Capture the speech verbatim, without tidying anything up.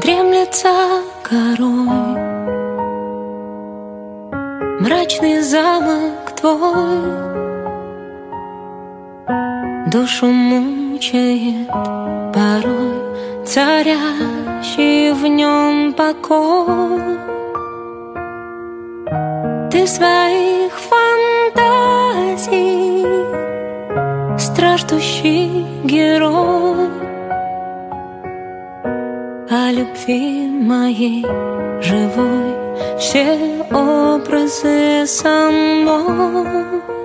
дремлет за горой мрачный замок твой, душу мучает порой царящий в нем покой. Ты своих фантазий страждущий герой, о любви моей живой все образы со мной.